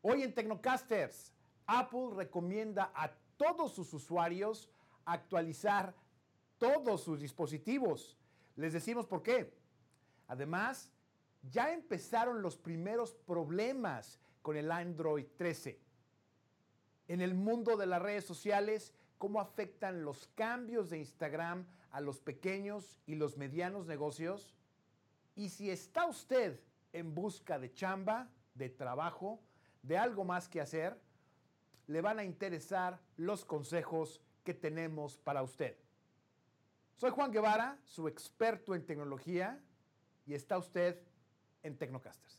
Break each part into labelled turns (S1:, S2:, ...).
S1: Hoy en Tecnocasters, Apple recomienda a todos sus usuarios actualizar todos sus dispositivos. Les decimos por qué. Además, ya empezaron los primeros problemas con el Android 13. En el mundo de las redes sociales, ¿cómo afectan los cambios de Instagram a los pequeños y los medianos negocios? Y si está usted en busca de chamba, de trabajo, de algo más que hacer, le van a interesar los consejos que tenemos para usted. Soy Juan Guevara, su experto en tecnología, y está usted en Tecnocasters.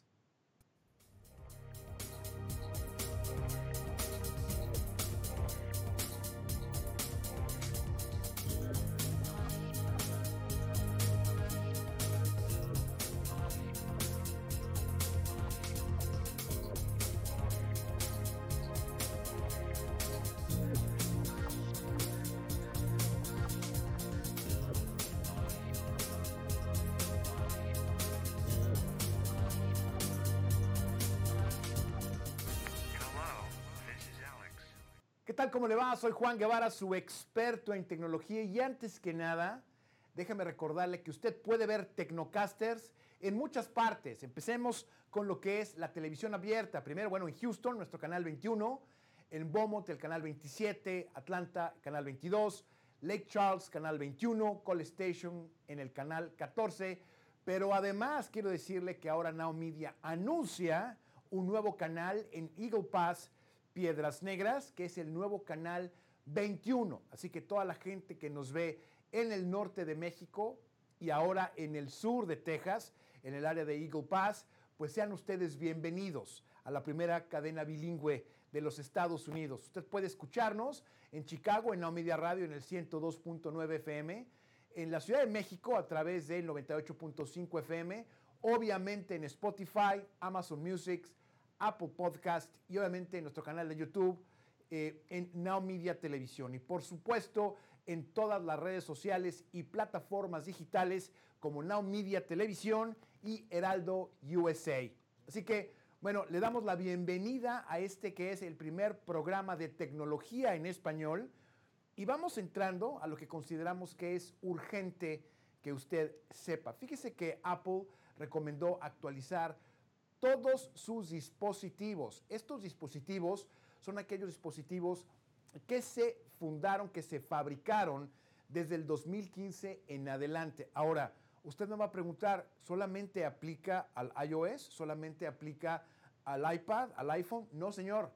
S1: ¿Qué tal? ¿Cómo le va? Soy Juan Guevara, su experto en tecnología, y antes que nada, déjeme recordarle que usted puede ver Tecnocasters en muchas partes. Empecemos con lo que es la televisión abierta. Primero, en Houston, nuestro canal 21, en Beaumont, el canal 27, Atlanta, canal 22, Lake Charles, canal 21, Call Station en el canal 14, pero además quiero decirle que ahora Now Media anuncia un nuevo canal en Eagle Pass, Piedras Negras, que es el nuevo canal 21. Así que toda la gente que nos ve en el norte de México y ahora en el sur de Texas, en el área de Eagle Pass, pues sean ustedes bienvenidos a la primera cadena bilingüe de los Estados Unidos. Usted puede escucharnos en Chicago, en Now Media Radio, en el 102.9 FM, en la Ciudad de México a través del 98.5 FM, obviamente en Spotify, Amazon Music, Apple Podcast y obviamente en nuestro canal de YouTube, en Now Media Televisión, y por supuesto en todas las redes sociales y plataformas digitales como Now Media Televisión y Heraldo USA. Así que, le damos la bienvenida a este que es el primer programa de tecnología en español, y vamos entrando a lo que consideramos que es urgente que usted sepa. Fíjese que Apple recomendó actualizar todos sus dispositivos. Estos dispositivos son aquellos dispositivos que se fundaron, que se fabricaron desde el 2015 en adelante. Ahora, usted me va a preguntar, ¿solamente aplica al iOS? ¿Solamente aplica al iPad, al iPhone? No, señor.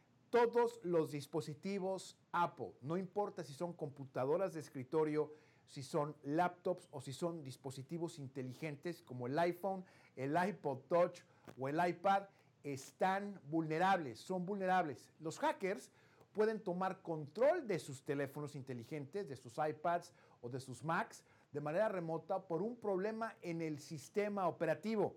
S1: Todos los dispositivos Apple, no importa si son computadoras de escritorio, si son laptops o si son dispositivos inteligentes como el iPhone, el iPod Touch o el iPad, están vulnerables, son vulnerables. Los hackers pueden tomar control de sus teléfonos inteligentes, de sus iPads o de sus Macs de manera remota por un problema en el sistema operativo.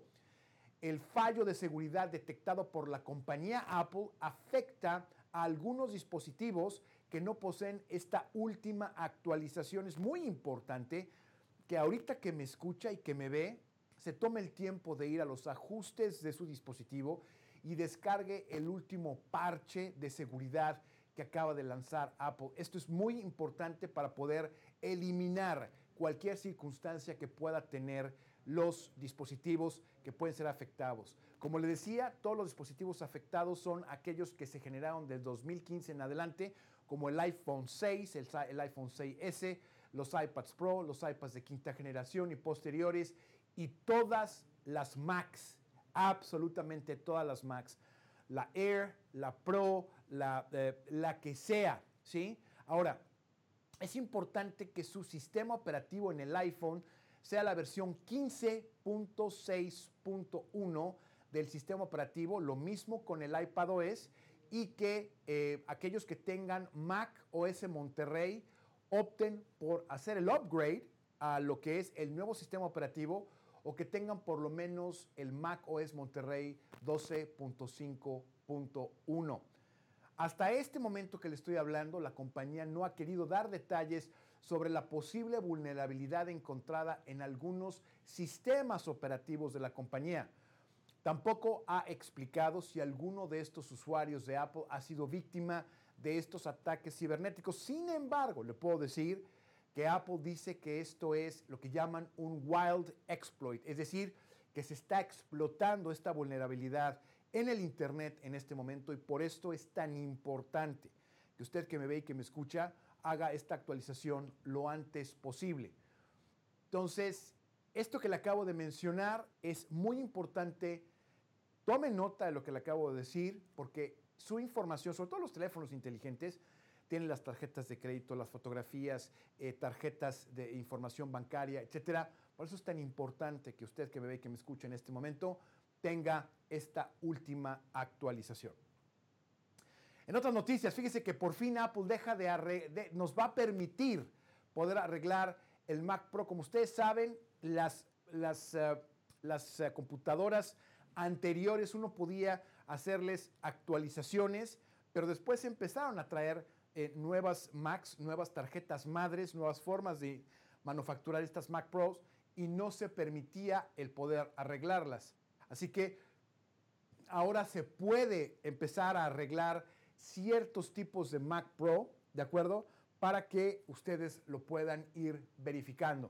S1: El fallo de seguridad detectado por la compañía Apple afecta a algunos dispositivos que no poseen esta última actualización. Es muy importante que ahorita que me escucha y que me ve, se tome el tiempo de ir a los ajustes de su dispositivo y descargue el último parche de seguridad que acaba de lanzar Apple. Esto es muy importante para poder eliminar cualquier circunstancia que pueda tener los dispositivos que pueden ser afectados. Como le decía, todos los dispositivos afectados son aquellos que se generaron del 2015 en adelante, como el iPhone 6, el iPhone 6S, los iPads Pro, los iPads de quinta generación y posteriores, y todas las Macs, absolutamente todas las Macs, la Air, la Pro, la que sea, ¿sí? Ahora, es importante que su sistema operativo en el iPhone sea la versión 15.6.1 del sistema operativo, lo mismo con el iPadOS, y que aquellos que tengan Mac OS Monterrey opten por hacer el upgrade a lo que es el nuevo sistema operativo, o que tengan por lo menos el Mac OS Monterrey 12.5.1. Hasta este momento que le estoy hablando, la compañía no ha querido dar detalles sobre la posible vulnerabilidad encontrada en algunos sistemas operativos de la compañía. Tampoco ha explicado si alguno de estos usuarios de Apple ha sido víctima de estos ataques cibernéticos. Sin embargo, le puedo decir que Apple dice que esto es lo que llaman un wild exploit, es decir, que se está explotando esta vulnerabilidad en el Internet en este momento, y por esto es tan importante que usted que me ve y que me escucha haga esta actualización lo antes posible. Entonces, esto que le acabo de mencionar es muy importante. Tome nota de lo que le acabo de decir, porque su información, sobre todo los teléfonos inteligentes, tienen las tarjetas de crédito, las fotografías, tarjetas de información bancaria, etcétera. Por eso es tan importante que usted que me ve y que me escucha en este momento tenga esta última actualización. En otras noticias, fíjese que por fin Apple nos va a permitir poder arreglar el Mac Pro. Como ustedes saben, las computadoras anteriores uno podía hacerles actualizaciones, pero después empezaron a traer nuevas Macs, nuevas tarjetas madres, nuevas formas de manufacturar estas Mac Pros, y no se permitía el poder arreglarlas. Así que ahora se puede empezar a arreglar ciertos tipos de Mac Pro, ¿de acuerdo? Para que ustedes lo puedan ir verificando.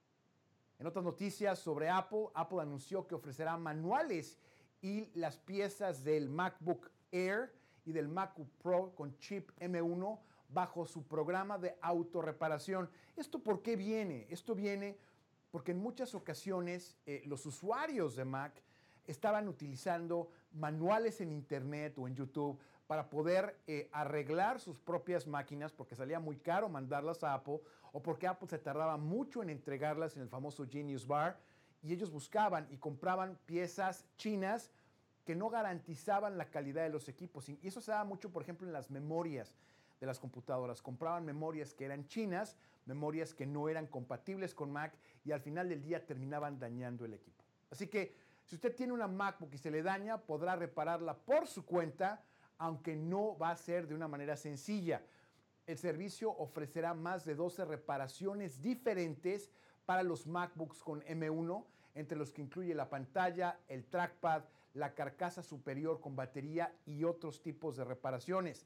S1: En otras noticias sobre Apple, Apple anunció que ofrecerá manuales y las piezas del MacBook Air y del MacBook Pro con chip M1 bajo su programa de autorreparación. ¿Esto por qué viene? Esto viene porque en muchas ocasiones los usuarios de Mac estaban utilizando manuales en Internet o en YouTube para poder arreglar sus propias máquinas, porque salía muy caro mandarlas a Apple, o porque Apple se tardaba mucho en entregarlas en el famoso Genius Bar, y ellos buscaban y compraban piezas chinas que no garantizaban la calidad de los equipos. Y eso se daba mucho, por ejemplo, en las memorias de las computadoras. Compraban memorias que eran chinas, memorias que no eran compatibles con Mac, y al final del día terminaban dañando el equipo. Así que si usted tiene una MacBook y se le daña, podrá repararla por su cuenta, aunque no va a ser de una manera sencilla. El servicio ofrecerá más de 12 reparaciones diferentes para los MacBooks con M1, entre los que incluye la pantalla, el trackpad, la carcasa superior con batería y otros tipos de reparaciones.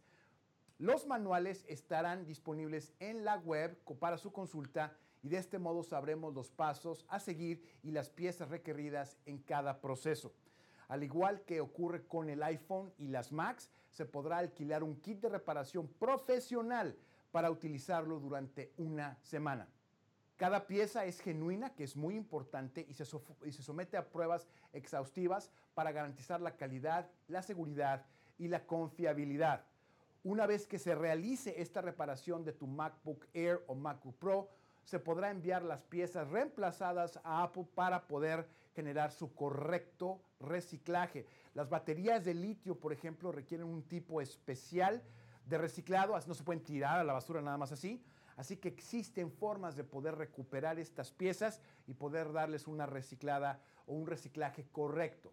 S1: Los manuales estarán disponibles en la web para su consulta, y de este modo sabremos los pasos a seguir y las piezas requeridas en cada proceso. Al igual que ocurre con el iPhone y las Macs, se podrá alquilar un kit de reparación profesional para utilizarlo durante una semana. Cada pieza es genuina, que es muy importante, y se somete a pruebas exhaustivas para garantizar la calidad, la seguridad y la confiabilidad. Una vez que se realice esta reparación de tu MacBook Air o MacBook Pro, se podrá enviar las piezas reemplazadas a Apple para poder generar su correcto reciclaje. Las baterías de litio, por ejemplo, requieren un tipo especial de reciclado, no se pueden tirar a la basura nada más así. Así que existen formas de poder recuperar estas piezas y poder darles una reciclada o un reciclaje correcto.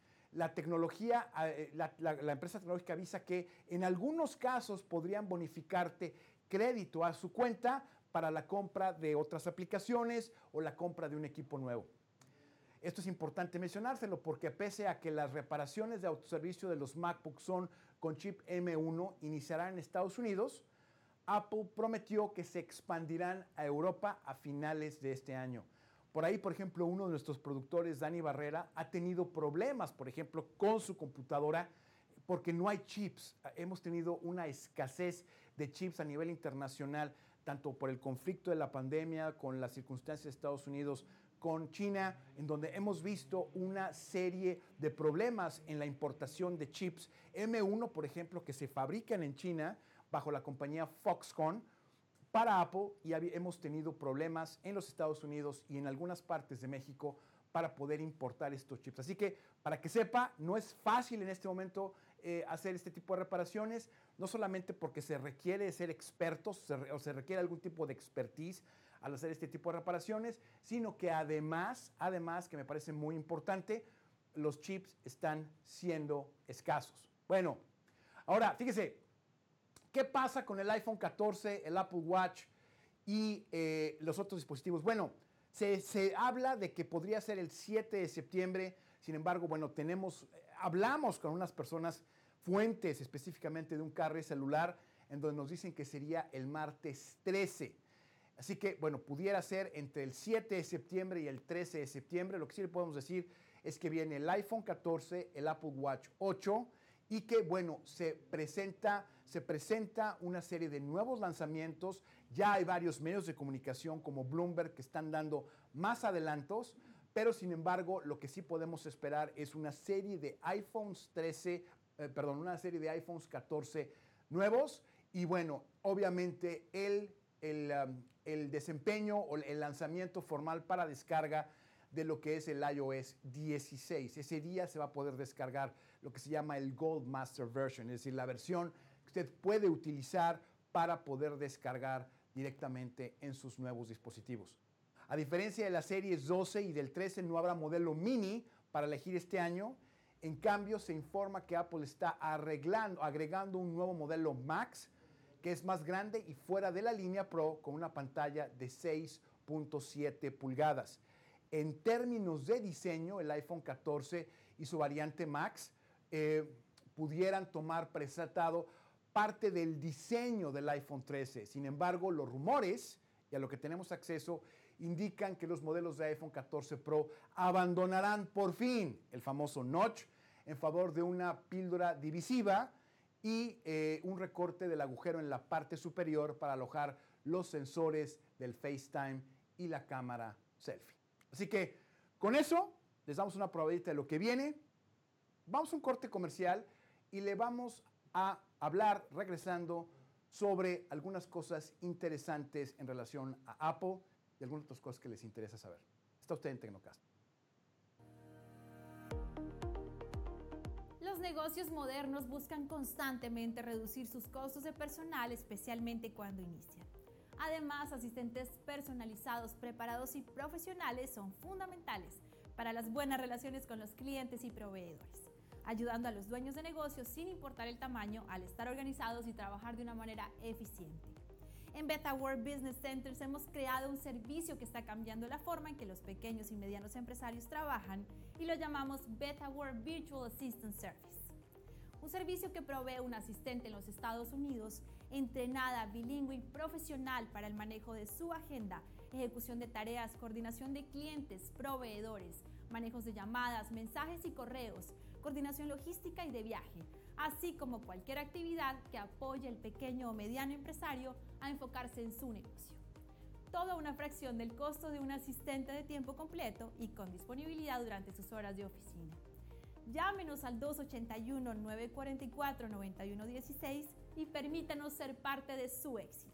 S1: La tecnología, la empresa tecnológica avisa que en algunos casos podrían bonificarte crédito a su cuenta para la compra de otras aplicaciones o la compra de un equipo nuevo. Esto es importante mencionárselo porque pese a que las reparaciones de autoservicio de los MacBooks son con chip M1 iniciarán en Estados Unidos, Apple prometió que se expandirán a Europa a finales de este año. Por ahí, por ejemplo, uno de nuestros productores, Dani Barrera, ha tenido problemas, por ejemplo, con su computadora porque no hay chips. Hemos tenido una escasez de chips a nivel internacional, tanto por el conflicto de la pandemia, con las circunstancias de Estados Unidos, con China, en donde hemos visto una serie de problemas en la importación de chips M1, por ejemplo, que se fabrican en China bajo la compañía Foxconn para Apple, y hemos tenido problemas en los Estados Unidos y en algunas partes de México para poder importar estos chips. Así que, para que sepa, no es fácil en este momento hacer este tipo de reparaciones, no solamente porque se requiere ser expertos o se requiere algún tipo de expertise al hacer este tipo de reparaciones, sino que además, que me parece muy importante, los chips están siendo escasos. Bueno, ahora, fíjese, ¿qué pasa con el iPhone 14, el Apple Watch y los otros dispositivos? Bueno, se habla de que podría ser el 7 de septiembre Sin embargo, bueno, hablamos con unas personas, fuentes específicamente de un carrier celular, en donde nos dicen que sería el martes 13. Así que, bueno, pudiera ser entre el 7 de septiembre y el 13 de septiembre. Lo que sí le podemos decir es que viene el iPhone 14, el Apple Watch 8 y que, bueno, se presenta una serie de nuevos lanzamientos. Ya hay varios medios de comunicación como Bloomberg que están dando más adelantos, pero sin embargo, lo que sí podemos esperar es una serie de una serie de iPhones 14 nuevos y, bueno, obviamente el desempeño o el lanzamiento formal para descarga de lo que es el iOS 16. Ese día se va a poder descargar lo que se llama el Gold Master Version, es decir, la versión que usted puede utilizar para poder descargar directamente en sus nuevos dispositivos. A diferencia de las series 12 y del 13, no habrá modelo mini para elegir este año. En cambio, se informa que Apple está agregando un nuevo modelo Max, que es más grande y fuera de la línea Pro, con una pantalla de 6.7 pulgadas. En términos de diseño, el iPhone 14 y su variante Max pudieran tomar presentado parte del diseño del iPhone 13. Sin embargo, los rumores y a lo que tenemos acceso indican que los modelos de iPhone 14 Pro abandonarán por fin el famoso notch en favor de una píldora divisiva y un recorte del agujero en la parte superior para alojar los sensores del FaceTime y la cámara selfie. Así que con eso les damos una probadita de lo que viene. Vamos a un corte comercial y le vamos a hablar, regresando, sobre algunas cosas interesantes en relación a Apple y algunas otras cosas que les interesa saber. Está usted en Tecnocast.
S2: Los negocios modernos buscan constantemente reducir sus costos de personal, especialmente cuando inician. Además, asistentes personalizados, preparados y profesionales son fundamentales para las buenas relaciones con los clientes y proveedores, ayudando a los dueños de negocios sin importar el tamaño al estar organizados y trabajar de una manera eficiente. En BetaWorld Business Centers hemos creado un servicio que está cambiando la forma en que los pequeños y medianos empresarios trabajan y lo llamamos BetaWorld Virtual Assistant Service. Un servicio que provee un asistente en los Estados Unidos entrenada, bilingüe y profesional para el manejo de su agenda, ejecución de tareas, coordinación de clientes, proveedores, manejos de llamadas, mensajes y correos, coordinación logística y de viaje, así como cualquier actividad que apoye al pequeño o mediano empresario a enfocarse en su negocio. Todo a una fracción del costo de un asistente de tiempo completo y con disponibilidad durante sus horas de oficina. Llámenos al 281-944-9116 y permítanos ser parte de su éxito.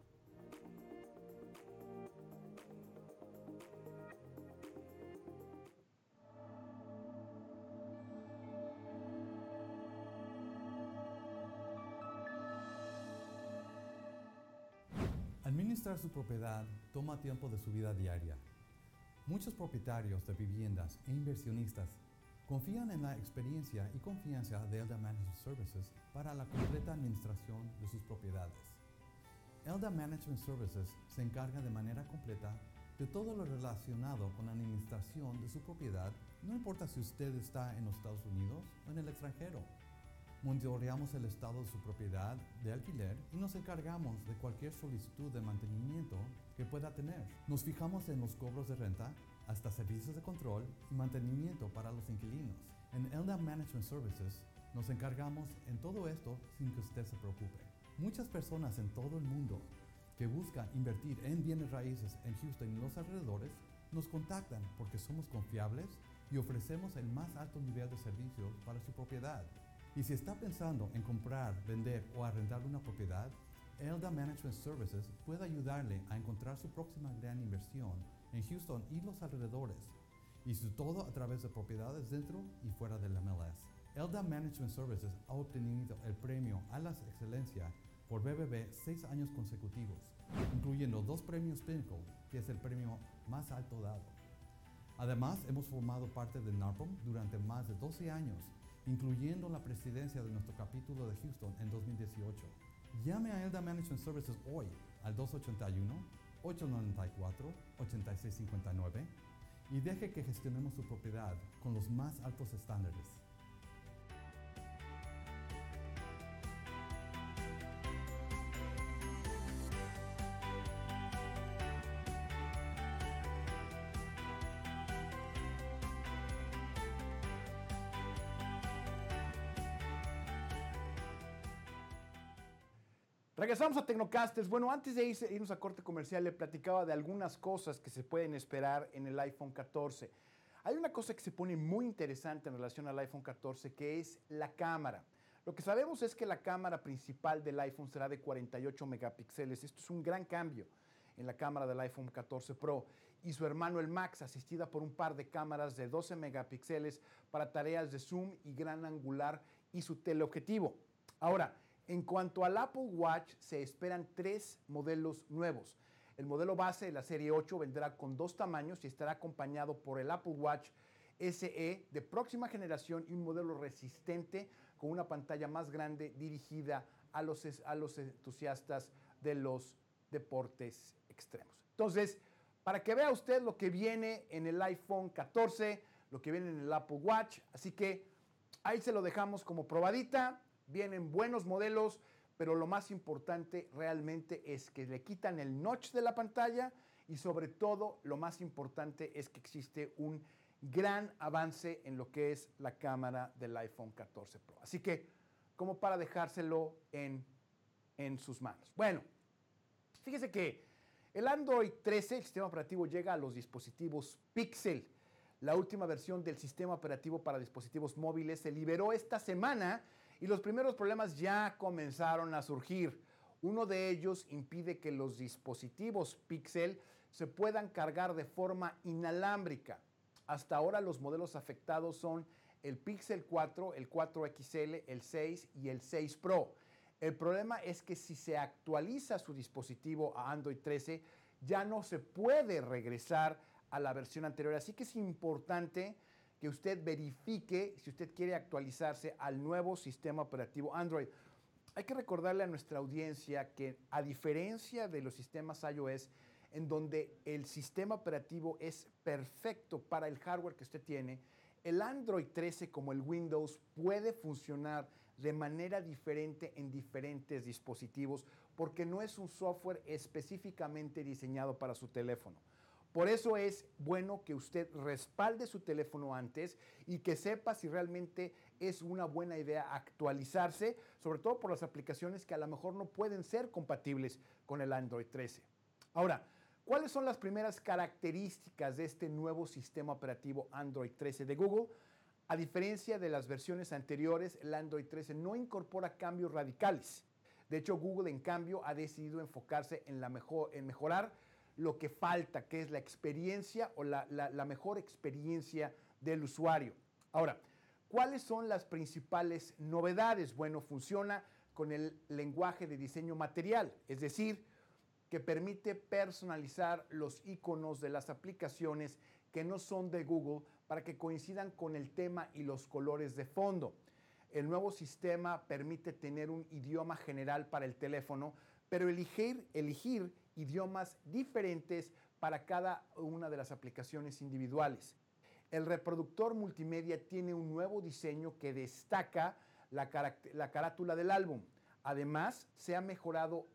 S3: Administrar su propiedad toma tiempo de su vida diaria. Muchos propietarios de viviendas e inversionistas confían en la experiencia y confianza de Elda Management Services para la completa administración de sus propiedades. Elda Management Services se encarga de manera completa de todo lo relacionado con la administración de su propiedad, no importa si usted está en los Estados Unidos o en el extranjero. Monitoreamos el estado de su propiedad de alquiler y nos encargamos de cualquier solicitud de mantenimiento que pueda tener. Nos fijamos en los cobros de renta, hasta servicios de control y mantenimiento para los inquilinos. En Elda Management Services nos encargamos en todo esto sin que usted se preocupe. Muchas personas en todo el mundo que buscan invertir en bienes raíces en Houston y los alrededores nos contactan porque somos confiables y ofrecemos el más alto nivel de servicios para su propiedad. Y si está pensando en comprar, vender o arrendar una propiedad, Elda Management Services puede ayudarle a encontrar su próxima gran inversión en Houston y los alrededores, y todo a través de propiedades dentro y fuera del MLS. Elda Management Services ha obtenido el premio a la excelencia por BBB 6 años consecutivos, incluyendo 2 premios Pinnacle, que es el premio más alto dado. Además, hemos formado parte de NARPM durante más de 12 años, incluyendo la presidencia de nuestro capítulo de Houston en 2018. Llame a Elda Management Services hoy al 281-894-8659 y deje que gestionemos su propiedad con los más altos estándares.
S1: Regresamos a Tecnocasters. Bueno, antes de irnos a corte comercial, le platicaba de algunas cosas que se pueden esperar en el iPhone 14. Hay una cosa que se pone muy interesante en relación al iPhone 14, que es la cámara. Lo que sabemos es que la cámara principal del iPhone será de 48 megapíxeles. Esto es un gran cambio en la cámara del iPhone 14 Pro. Y su hermano el Max, asistida por un par de cámaras de 12 megapíxeles para tareas de zoom y gran angular y su teleobjetivo. Ahora, en cuanto al Apple Watch, se esperan 3 modelos nuevos. El modelo base de la serie 8 vendrá con 2 tamaños y estará acompañado por el Apple Watch SE de próxima generación y un modelo resistente con una pantalla más grande dirigida a los entusiastas de los deportes extremos. Entonces, para que vea usted lo que viene en el iPhone 14, lo que viene en el Apple Watch, así que ahí se lo dejamos como probadita. Vienen buenos modelos, pero lo más importante realmente es que le quitan el notch de la pantalla y sobre todo lo más importante es que existe un gran avance en lo que es la cámara del iPhone 14 Pro. Así que, como para dejárselo en sus manos. Bueno, fíjese que el Android 13, el sistema operativo, llega a los dispositivos Pixel. La última versión del sistema operativo para dispositivos móviles se liberó esta semana y los primeros problemas ya comenzaron a surgir. Uno de ellos impide que los dispositivos Pixel se puedan cargar de forma inalámbrica. Hasta ahora los modelos afectados son el Pixel 4, el 4 XL, el 6 y el 6 Pro. El problema es que si se actualiza su dispositivo a Android 13, ya no se puede regresar a la versión anterior. Así que es importante que usted verifique si usted quiere actualizarse al nuevo sistema operativo Android. Hay que recordarle a nuestra audiencia que, a diferencia de los sistemas iOS, en donde el sistema operativo es perfecto para el hardware que usted tiene, el Android 13, como el Windows, puede funcionar de manera diferente en diferentes dispositivos porque no es un software específicamente diseñado para su teléfono. Por eso es bueno que usted respalde su teléfono antes y que sepa si realmente es una buena idea actualizarse, sobre todo por las aplicaciones que a lo mejor no pueden ser compatibles con el Android 13. Ahora, ¿cuáles son las primeras características de este nuevo sistema operativo Android 13 de Google? A diferencia de las versiones anteriores, el Android 13 no incorpora cambios radicales. De hecho, Google, en cambio, ha decidido enfocarse en mejorar lo que falta, que es la experiencia o la mejor experiencia del usuario. Ahora, ¿cuáles son las principales novedades? Bueno, funciona con el lenguaje de diseño material, es decir, que permite personalizar los iconos de las aplicaciones que no son de Google para que coincidan con el tema y los colores de fondo. El nuevo sistema permite tener un idioma general para el teléfono, pero elegir idiomas diferentes para cada una de las aplicaciones individuales. El reproductor multimedia tiene un nuevo diseño que destaca la carátula del álbum. Además, se ha mejorado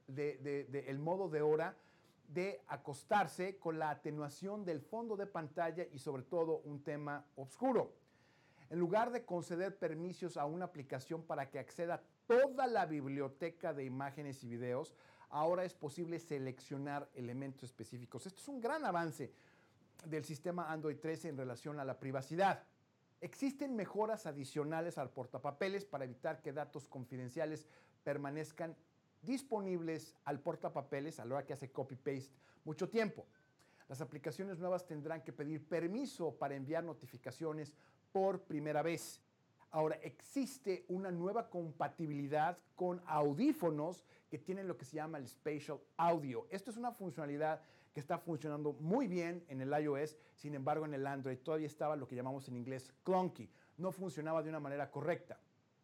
S1: el modo de hora de acostarse con la atenuación del fondo de pantalla y sobre todo un tema oscuro. En lugar de conceder permisos a una aplicación para que acceda a toda la biblioteca de imágenes y videos, ahora es posible seleccionar elementos específicos. Esto es un gran avance del sistema Android 13 en relación a la privacidad. Existen mejoras adicionales al portapapeles para evitar que datos confidenciales permanezcan disponibles al portapapeles a la hora que hace copy-paste mucho tiempo. Las aplicaciones nuevas tendrán que pedir permiso para enviar notificaciones por primera vez. Ahora, existe una nueva compatibilidad con audífonos que tienen lo que se llama el Spatial Audio. Esto es una funcionalidad que está funcionando muy bien en el iOS, sin embargo en el Android todavía estaba lo que llamamos en inglés clunky, no funcionaba de una manera correcta.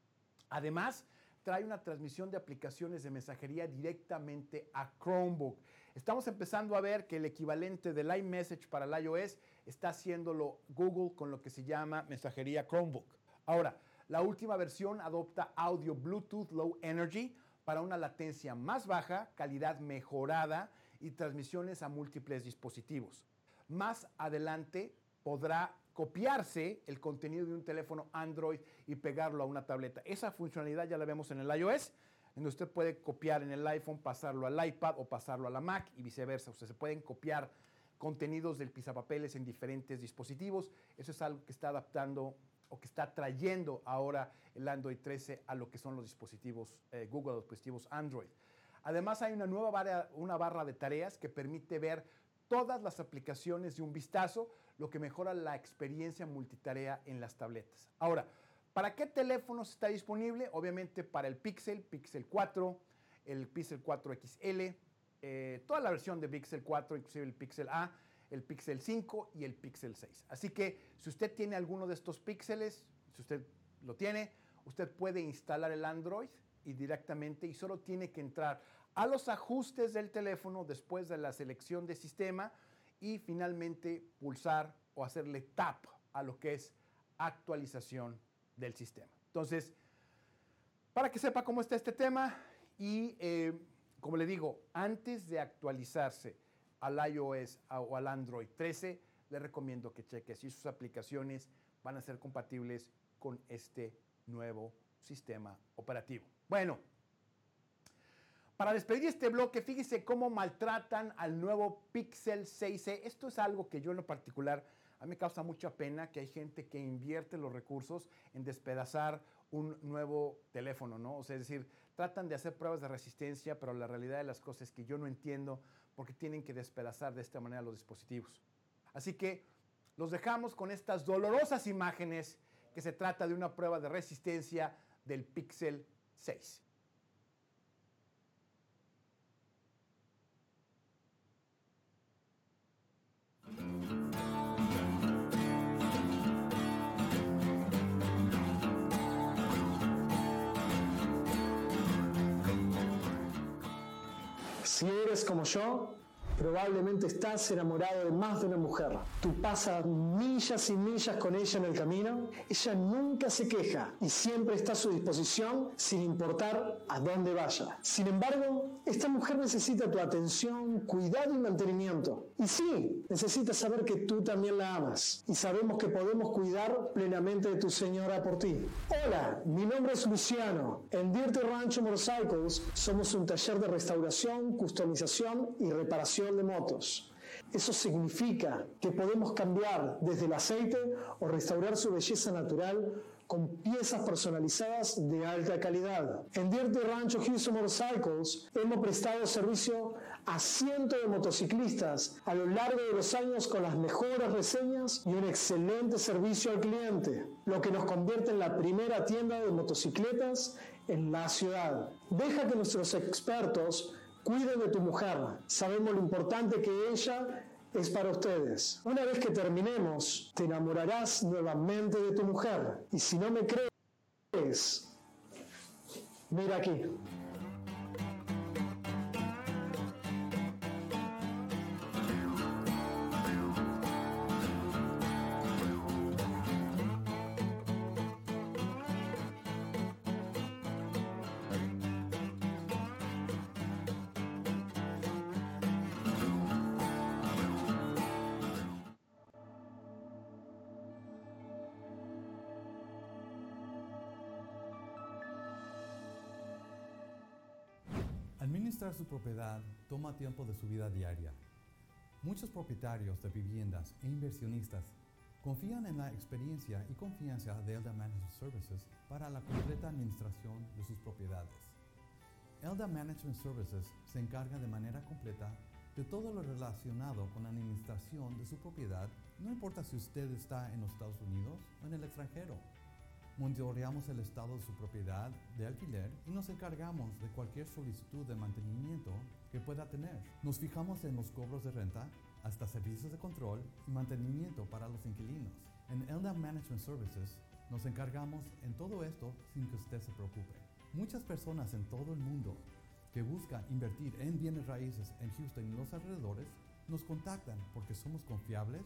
S1: Además, trae una transmisión de aplicaciones de mensajería directamente a Chromebook. Estamos empezando a ver que el equivalente del iMessage para el iOS está haciéndolo Google con lo que se llama mensajería Chromebook. Ahora, la última versión adopta audio Bluetooth Low Energy para una latencia más baja, calidad mejorada y transmisiones a múltiples dispositivos. Más adelante podrá copiarse el contenido de un teléfono Android y pegarlo a una tableta. Esa funcionalidad ya la vemos en el iOS, en donde usted puede copiar en el iPhone, pasarlo al iPad o pasarlo a la Mac y viceversa. Usted se pueden copiar contenidos del pisapapeles en diferentes dispositivos. Eso es algo que está adaptando o que está trayendo ahora el Android 13 a lo que son los dispositivos Google, los dispositivos Android. Además, hay una nueva barra de tareas que permite ver todas las aplicaciones de un vistazo, lo que mejora la experiencia multitarea en las tabletas. Ahora, ¿para qué teléfonos está disponible? Obviamente para el Pixel, Pixel 4, el Pixel 4 XL, toda la versión de Pixel 4, inclusive el Pixel A, el Pixel 5 y el Pixel 6. Así que si usted tiene alguno de estos píxeles, si usted lo tiene, usted puede instalar el Android y directamente y solo tiene que entrar a los ajustes del teléfono después de la selección de sistema y finalmente pulsar o hacerle tap a lo que es actualización del sistema. Entonces, para que sepa cómo está este tema y como le digo, antes de actualizarse al iOS o al Android 13, le recomiendo que cheque si sus aplicaciones van a ser compatibles con este nuevo sistema operativo. Bueno, para despedir este bloque, fíjese cómo maltratan al nuevo Pixel 6e. Esto es algo que yo en lo particular, a mí me causa mucha pena que hay gente que invierte los recursos en despedazar un nuevo teléfono, ¿no? O sea, es decir, tratan de hacer pruebas de resistencia, pero la realidad de las cosas es que yo no entiendo por qué tienen que despedazar de esta manera los dispositivos. Así que los dejamos con estas dolorosas imágenes que se trata de una prueba de resistencia del Pixel 6.
S4: Si eres como yo, probablemente estás enamorado de más de una mujer. Tú pasas millas y millas con ella en el camino. Ella nunca se queja y siempre está a su disposición sin importar a dónde vaya. Sin embargo, esta mujer necesita tu atención, cuidado y mantenimiento. Y sí, necesita saber que tú también la amas. Y sabemos que podemos cuidar plenamente de tu señora por ti. Hola, mi nombre es Luciano. En Dirty Rancho Motorcycles somos un taller de restauración, customización y reparación de motos. Eso significa que podemos cambiar desde el aceite o restaurar su belleza natural con piezas personalizadas de alta calidad. En Dirty Rancho Houston Motorcycles hemos prestado servicio a cientos de motociclistas a lo largo de los años con las mejores reseñas y un excelente servicio al cliente, lo que nos convierte en la primera tienda de motocicletas en la ciudad. Deja que nuestros expertos cuiden de tu mujer. Sabemos lo importante que ella es para ustedes. Una vez que terminemos, te enamorarás nuevamente de tu mujer. Y si no me crees, mira aquí.
S3: Administrar su propiedad toma tiempo de su vida diaria. Muchos propietarios de viviendas e inversionistas confían en la experiencia y confianza de Elda Management Services para la completa administración de sus propiedades. Elda Management Services se encarga de manera completa de todo lo relacionado con la administración de su propiedad, no importa si usted está en los Estados Unidos o en el extranjero. Monitoreamos el estado de su propiedad de alquiler y nos encargamos de cualquier solicitud de mantenimiento que pueda tener. Nos fijamos en los cobros de renta, hasta servicios de control y mantenimiento para los inquilinos. En Elda Management Services nos encargamos en todo esto sin que usted se preocupe. Muchas personas en todo el mundo que buscan invertir en bienes raíces en Houston y los alrededores nos contactan porque somos confiables,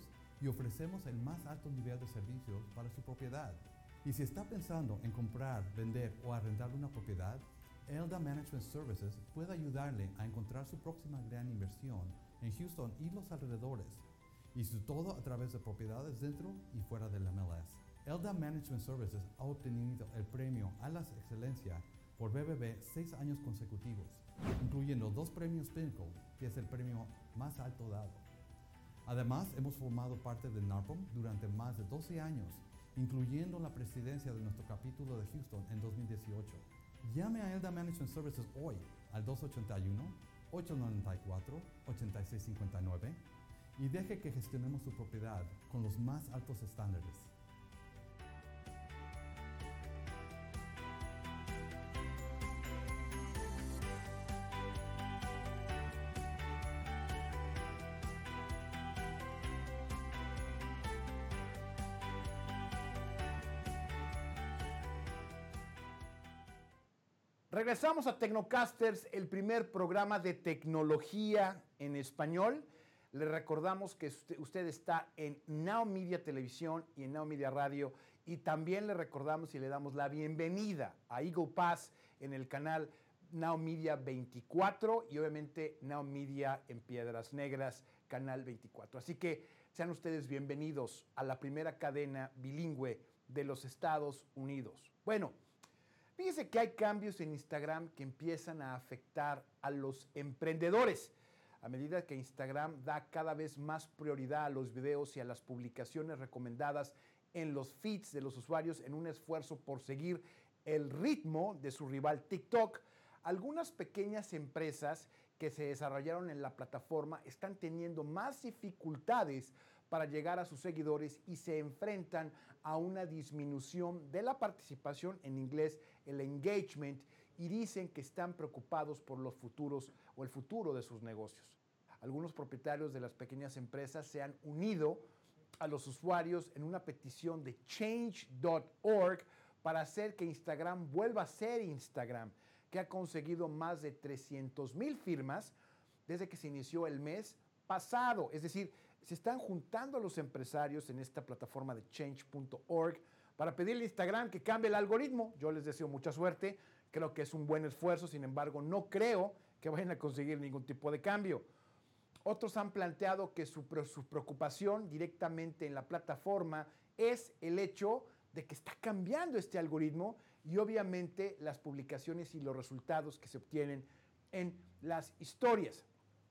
S3: y ofrecemos el más alto nivel de servicios para su propiedad. Y si está pensando en comprar, vender o arrendar una propiedad, Elda Management Services puede ayudarle a encontrar su próxima gran inversión en Houston y los alrededores. Y todo a través de propiedades dentro y fuera del MLS. Elda Management Services ha obtenido el premio a la excelencia por BBB 6 años consecutivos, incluyendo 2 premios Pinnacle, que es el premio más alto dado. Además, hemos formado parte de NARPM durante más de 12 años, incluyendo la presidencia de nuestro capítulo de Houston en 2018. Llame a Elda Management Services hoy al 281-894-8659 y deje que gestionemos su propiedad con los más altos estándares.
S1: Regresamos a Tecnocasters, el primer programa de tecnología en español. Le recordamos que usted está en Now Media Televisión y en Now Media Radio. Y también le recordamos y le damos la bienvenida a Eagle Pass en el canal Now Media 24 y obviamente Now Media en Piedras Negras, canal 24. Así que sean ustedes bienvenidos a la primera cadena bilingüe de los Estados Unidos. Bueno, fíjese que hay cambios en Instagram que empiezan a afectar a los emprendedores. A medida que Instagram da cada vez más prioridad a los videos y a las publicaciones recomendadas en los feeds de los usuarios en un esfuerzo por seguir el ritmo de su rival TikTok, algunas pequeñas empresas que se desarrollaron en la plataforma están teniendo más dificultades para llegar a sus seguidores y se enfrentan a una disminución de la participación, en inglés el engagement, y dicen que están preocupados por los futuros o el futuro de sus negocios. Algunos propietarios de las pequeñas empresas se han unido a los usuarios en una petición de change.org para hacer que Instagram vuelva a ser Instagram, que ha conseguido más de 300,000 firmas desde que se inició el mes pasado. Es decir, se están juntando los empresarios en esta plataforma de change.org para pedirle a Instagram que cambie el algoritmo. Yo les deseo mucha suerte, creo que es un buen esfuerzo, sin embargo, no creo que vayan a conseguir ningún tipo de cambio. Otros han planteado que su preocupación directamente en la plataforma es el hecho de que está cambiando este algoritmo y obviamente las publicaciones y los resultados que se obtienen en las historias.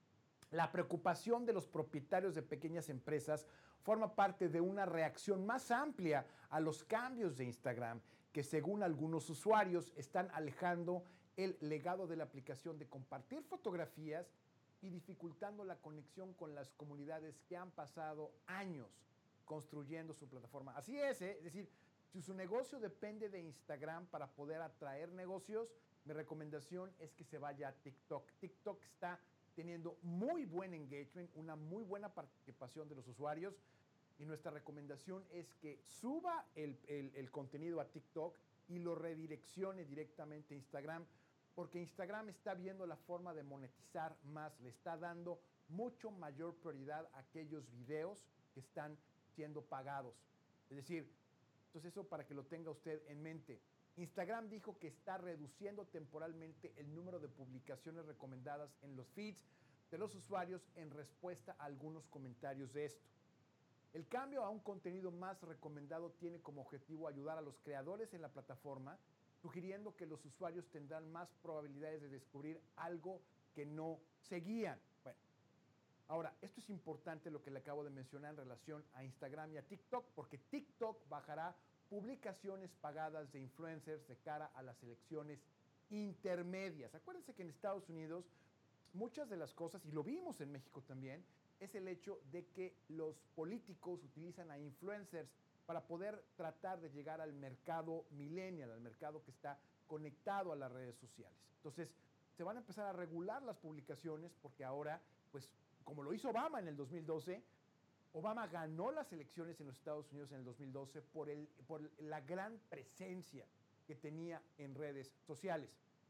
S1: La preocupación de los propietarios de pequeñas empresas forma parte de una reacción más amplia a los cambios de Instagram, que según algunos usuarios están alejando el legado de la aplicación de compartir fotografías y dificultando la conexión con las comunidades que han pasado años construyendo su plataforma. Así es, es decir, si su negocio depende de Instagram para poder atraer negocios, mi recomendación es que se vaya a TikTok. TikTok está teniendo muy buen engagement, una muy buena participación de los usuarios y nuestra recomendación es que suba el contenido a TikTok y lo redireccione directamente a Instagram, porque Instagram está viendo la forma de monetizar más, le está dando mucho mayor prioridad a aquellos videos que están siendo pagados. Es decir, entonces eso para que lo tenga usted en mente. Instagram dijo que está reduciendo temporalmente el número de publicaciones recomendadas en los feeds de los usuarios en respuesta a algunos comentarios de esto. El cambio a un contenido más recomendado tiene como objetivo ayudar a los creadores en la plataforma, sugiriendo que los usuarios tendrán más probabilidades de descubrir algo que no seguían. Bueno, ahora, esto es importante lo que le acabo de mencionar en relación a Instagram y a TikTok, porque TikTok bajará publicaciones pagadas de influencers de cara a las elecciones intermedias. Acuérdense que en Estados Unidos muchas de las cosas, y lo vimos en México también, es el hecho de que los políticos utilizan a influencers para poder tratar de llegar al mercado millennial, al mercado que está conectado a las redes sociales. Entonces, se van a empezar a regular las publicaciones porque ahora, pues, como lo hizo Obama en el 2012, Obama ganó las elecciones en los Estados Unidos en el 2012 por la gran presencia que tenía en redes sociales.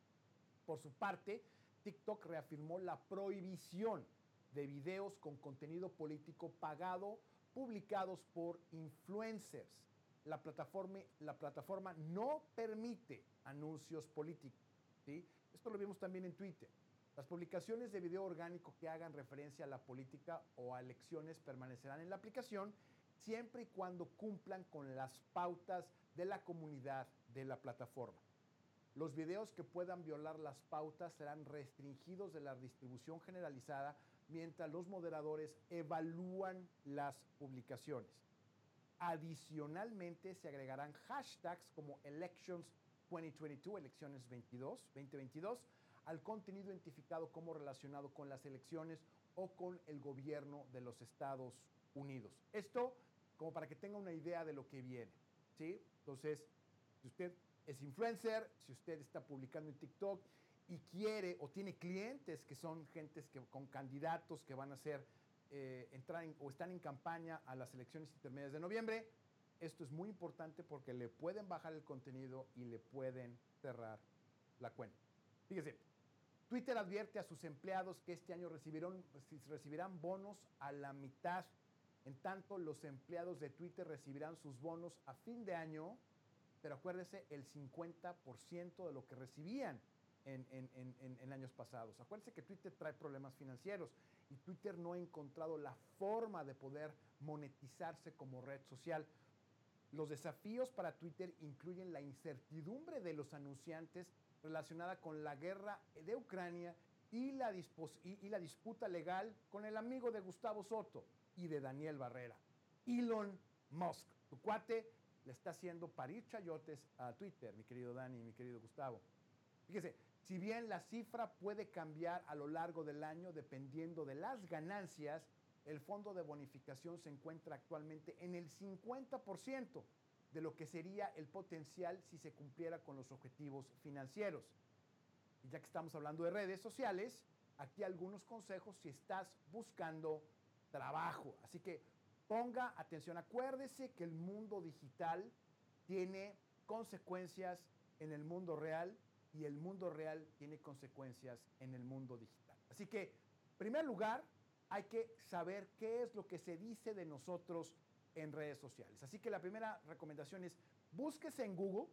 S1: Por su parte, TikTok reafirmó la prohibición de videos con contenido político pagado publicados por influencers. La plataforma no permite anuncios políticos, ¿sí? Esto lo vimos también en Twitter. Las publicaciones de video orgánico que hagan referencia a la política o a elecciones permanecerán en la aplicación siempre y cuando cumplan con las pautas de la comunidad de la plataforma. Los videos que puedan violar las pautas serán restringidos de la distribución generalizada mientras los moderadores evalúan las publicaciones. Adicionalmente, se agregarán hashtags como Elections 2022, elecciones 2022, al contenido identificado como relacionado con las elecciones o con el gobierno de los Estados Unidos. Esto como para que tenga una idea de lo que viene, ¿sí? Entonces, si usted es influencer, si usted está publicando en TikTok y quiere o tiene clientes que son gentes con candidatos que van a ser o están en campaña a las elecciones intermedias de noviembre, esto es muy importante porque le pueden bajar el contenido y le pueden cerrar la cuenta. Fíjese, Twitter advierte a sus empleados que este año recibirán bonos a la mitad. En tanto, los empleados de Twitter recibirán sus bonos a fin de año, pero acuérdese, el 50% de lo que recibían en años pasados. Acuérdense que Twitter trae problemas financieros y Twitter no ha encontrado la forma de poder monetizarse como red social. Los desafíos para Twitter incluyen la incertidumbre de los anunciantes relacionada con la guerra de Ucrania y la disputa legal con el amigo de Gustavo Soto y de Daniel Barrera. Elon Musk, tu cuate, le está haciendo parir chayotes a Twitter, mi querido Dani y mi querido Gustavo. Fíjese, si bien la cifra puede cambiar a lo largo del año dependiendo de las ganancias, el fondo de bonificación se encuentra actualmente en el 50% de lo que sería el potencial si se cumpliera con los objetivos financieros. Y ya que estamos hablando de redes sociales, aquí algunos consejos si estás buscando trabajo. Así que ponga atención, acuérdese que el mundo digital tiene consecuencias en el mundo real y el mundo real tiene consecuencias en el mundo digital. Así que, en primer lugar, hay que saber qué es lo que se dice de nosotros en redes sociales. Así que la primera recomendación es búsquese en Google,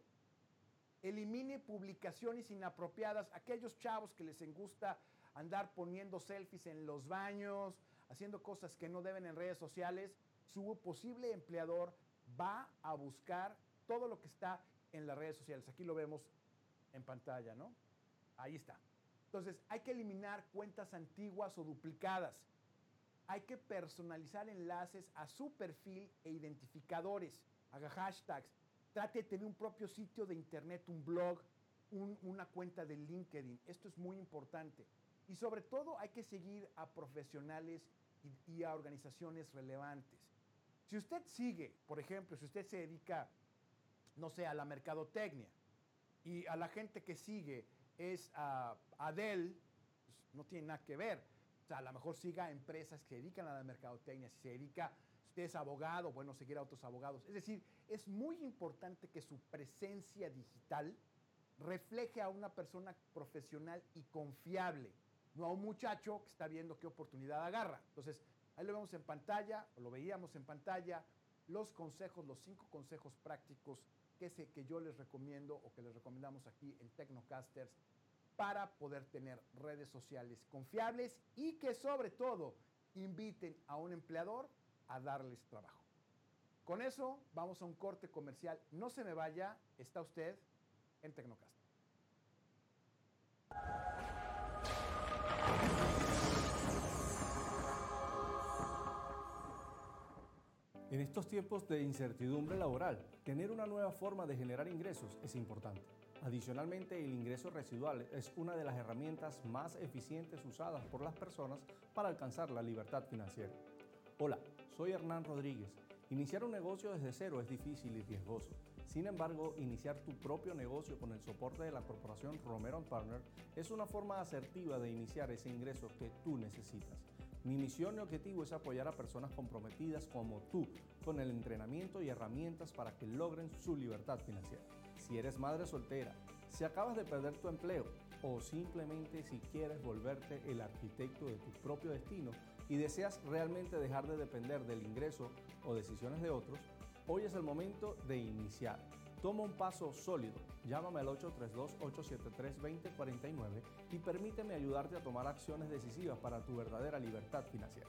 S1: elimine publicaciones inapropiadas, aquellos chavos que les gusta andar poniendo selfies en los baños, haciendo cosas que no deben en redes sociales. Su posible empleador va a buscar todo lo que está en las redes sociales. Aquí lo vemos en pantalla, ¿no? Ahí está. Entonces, hay que eliminar cuentas antiguas o duplicadas. Hay que personalizar enlaces a su perfil e identificadores. Haga hashtags. Trate de tener un propio sitio de internet, un blog, una cuenta de LinkedIn. Esto es muy importante. Y sobre todo hay que seguir a profesionales y a organizaciones relevantes. Si usted sigue, por ejemplo, si usted se dedica, no sé, a la mercadotecnia y a la gente que sigue es a Adele, pues no tiene nada que ver. O sea, a lo mejor siga a empresas que se dedican a la mercadotecnia. Si se dedica, si usted es abogado, bueno, seguir a otros abogados. Es decir, es muy importante que su presencia digital refleje a una persona profesional y confiable, no a un muchacho que está viendo qué oportunidad agarra. Entonces, ahí lo vemos en pantalla, o lo veíamos en pantalla, los consejos, los 5 consejos prácticos que yo les recomiendo o que les recomendamos aquí en Tecnocasters para poder tener redes sociales confiables y que sobre todo inviten a un empleador a darles trabajo. Con eso vamos a un corte comercial. No se me vaya, está usted en Tecnocast.
S5: En estos tiempos de incertidumbre laboral, tener una nueva forma de generar ingresos es importante. Adicionalmente, el ingreso residual es una de las herramientas más eficientes usadas por las personas para alcanzar la libertad financiera. Hola, soy Hernán Rodríguez. Iniciar un negocio desde cero es difícil y riesgoso. Sin embargo, iniciar tu propio negocio con el soporte de la corporación Romero & Partner es una forma asertiva de iniciar ese ingreso que tú necesitas. Mi misión y objetivo es apoyar a personas comprometidas como tú con el entrenamiento y herramientas para que logren su libertad financiera. Si eres madre soltera, si acabas de perder tu empleo o simplemente si quieres volverte el arquitecto de tu propio destino, y deseas realmente dejar de depender del ingreso o decisiones de otros, hoy es el momento de iniciar. Toma un paso sólido. Llámame al 832-873-2049 y permíteme ayudarte a tomar acciones decisivas para tu verdadera libertad financiera.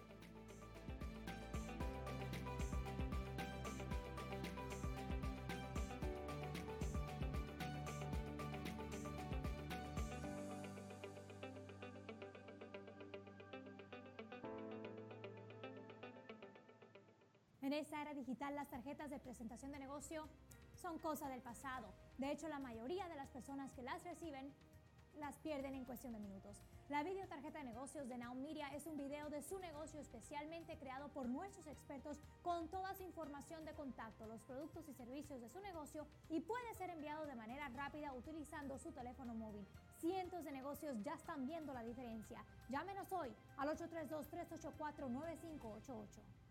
S6: En esta era digital, las tarjetas de presentación de negocio son cosa del pasado. De hecho, la mayoría de las personas que las reciben las pierden en cuestión de minutos. La videotarjeta de negocios de Now Media es un video de su negocio especialmente creado por nuestros expertos con toda su información de contacto, los productos y servicios de su negocio, y puede ser enviado de manera rápida utilizando su teléfono móvil. Cientos de negocios ya están viendo la diferencia. Llámenos hoy al 832-384-9588.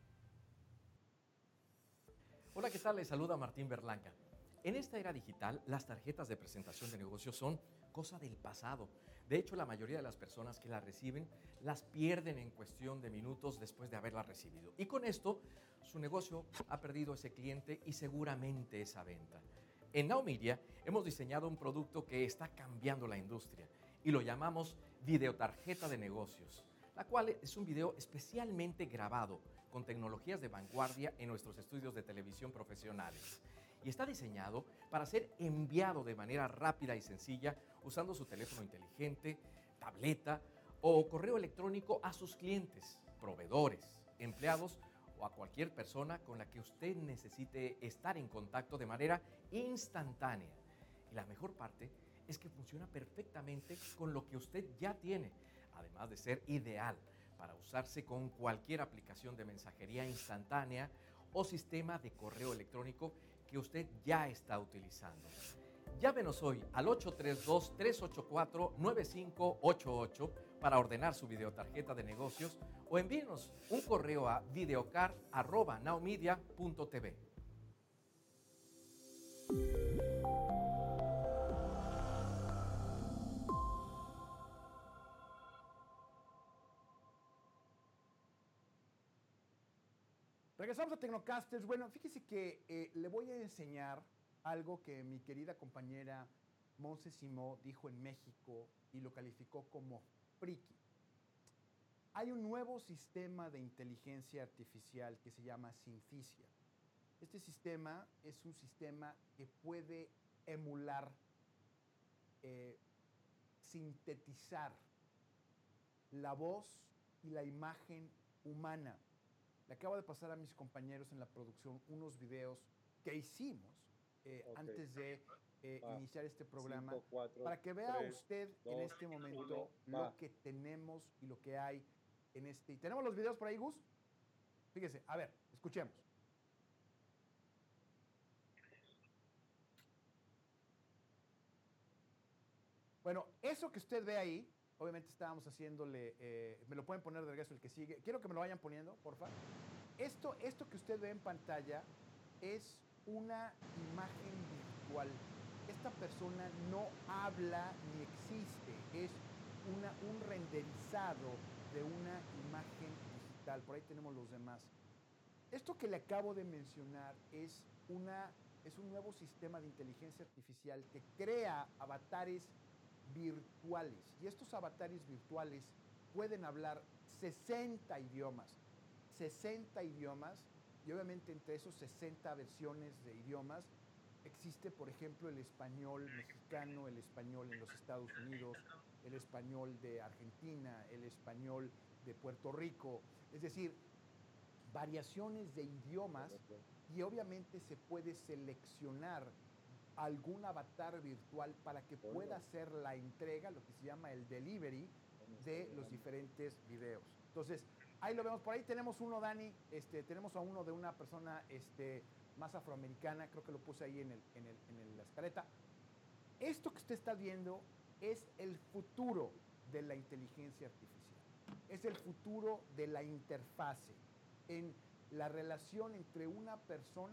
S7: Hola, ¿qué tal? Les saluda Martín Berlanga. En esta era digital, las tarjetas de presentación de negocios son cosa del pasado. De hecho, la mayoría de las personas que las reciben las pierden en cuestión de minutos después de haberlas recibido. Y con esto, su negocio ha perdido ese cliente y seguramente esa venta. En Now Media hemos diseñado un producto que está cambiando la industria y lo llamamos videotarjeta de negocios, la cual es un video especialmente grabado con tecnologías de vanguardia en nuestros estudios de televisión profesionales. Y está diseñado para ser enviado de manera rápida y sencilla usando su teléfono inteligente, tableta o correo electrónico a sus clientes, proveedores, empleados o a cualquier persona con la que usted necesite estar en contacto de manera instantánea. Y la mejor parte es que funciona perfectamente con lo que usted ya tiene, además de ser ideal para usarse con cualquier aplicación de mensajería instantánea o sistema de correo electrónico que usted ya está utilizando. Llámenos hoy al 832-384-9588 para ordenar su videotarjeta de negocios o envíenos un correo a videocar@nowmedia.tv.
S1: Regresamos a Tecnocasters. Bueno, fíjese que le voy a enseñar algo que mi querida compañera Monse Simó dijo en México y lo calificó como friki. Hay un nuevo sistema de inteligencia artificial que se llama Synthesia. Este sistema es un sistema que puede emular, sintetizar la voz y la imagen humana. Le acabo de pasar a mis compañeros en la producción unos videos que hicimos antes de iniciar este programa,
S8: 5, 4,
S1: para que vea
S8: 3,
S1: usted
S8: 2,
S1: en este momento
S8: 1,
S1: lo que tenemos y lo que hay en este. ¿Tenemos los videos por ahí, Gus? Fíjese, a ver, escuchemos. Bueno, eso que usted ve ahí, obviamente estábamos haciéndole, me lo pueden poner de regreso el que sigue. Quiero que me lo vayan poniendo, por favor. Esto que usted ve en pantalla es una imagen virtual. Esta persona no habla ni existe, es un renderizado de una imagen digital. Por ahí tenemos los demás. Esto que le acabo de mencionar es un nuevo sistema de inteligencia artificial que crea avatares virtuales. Y estos avatares virtuales pueden hablar 60 idiomas. 60 idiomas. Y obviamente entre esos 60 versiones de idiomas existe, por ejemplo, el español mexicano, el español en los Estados Unidos, el español de Argentina, el español de Puerto Rico. Es decir, variaciones de idiomas, y obviamente se puede seleccionar algún avatar virtual para que pueda hacer la entrega, lo que se llama el delivery de los diferentes videos. Entonces, ahí lo vemos. Por ahí tenemos uno, Dani, tenemos a uno de una persona más afroamericana, creo que lo puse ahí en la escaleta. Esto que usted está viendo es el futuro de la inteligencia artificial. Es el futuro de la interfase en la relación entre una persona,